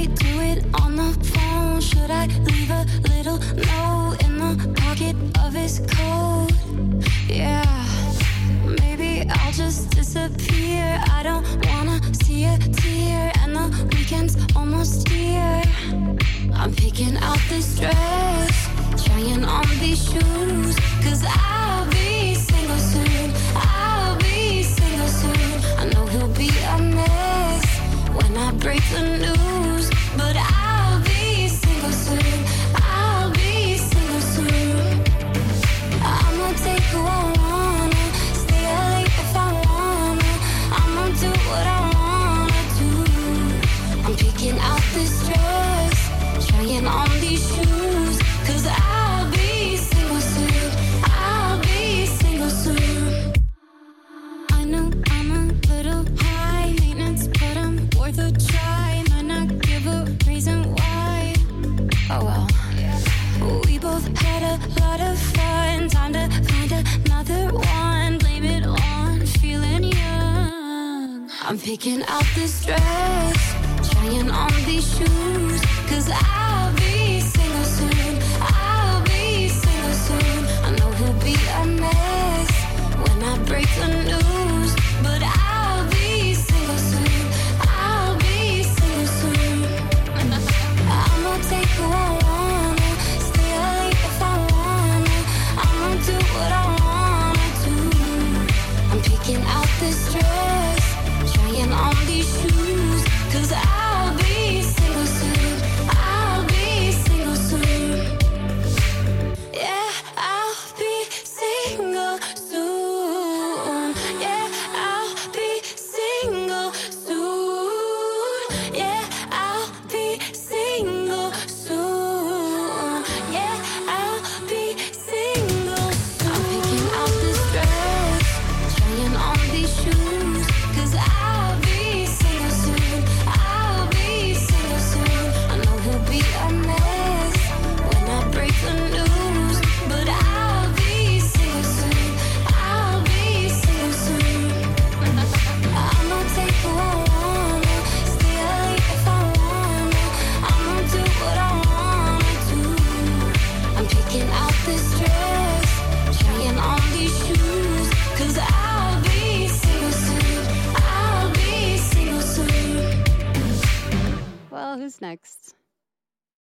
I do it on the phone? Should I leave a little note in the pocket of his coat? Yeah, maybe I'll just disappear. I don't wanna see a tear, and the weekend's almost here. I'm picking out this dress, trying on these shoes, 'cause I'll be single soon. I'll be single soon. I know he'll be a mess when I break the news, but I'll be single soon. I'll be single soon. I'ma take who I wanna, stay up late if I wanna. I'ma do what I wanna do. I'm picking out this dress, trying on these shoes, 'cause I'll be single soon. I'll be single soon. I know I'm a little high maintenance, but I'm worth a try. Might not give a reason why. Oh well. We both had a lot of fun. Time to find another one. Blame it on feeling young. I'm picking out this dress, trying on these shoes, 'cause I'll be single soon. I'll be single soon. I know he'll be a mess when I break the news, but I'll be single soon. I'll be single soon. I'ma take who I wanna, stay up late if I wanna. I'ma do what I wanna do. I'm picking out this dress, trying on these shoes, 'cause I'll be single soon. I'll be single soon. Yeah, I'll be single soon. Yeah, I'll be single soon. Yeah, I'll be single soon. Yeah, I'll be single. I'm picking out this dress, trying on these shoes, 'cause I'll be single soon. I'll be single soon. I know he'll be a mess when I break the news, but I'll be single soon. I'll be single soon. I'ma take who I wanna, stay up late if I wanna. I'ma do what I wanna do. I'm picking out this dress, trying on these shoes, 'cause I'll be single soon. I'll be single soon. Well, who's next?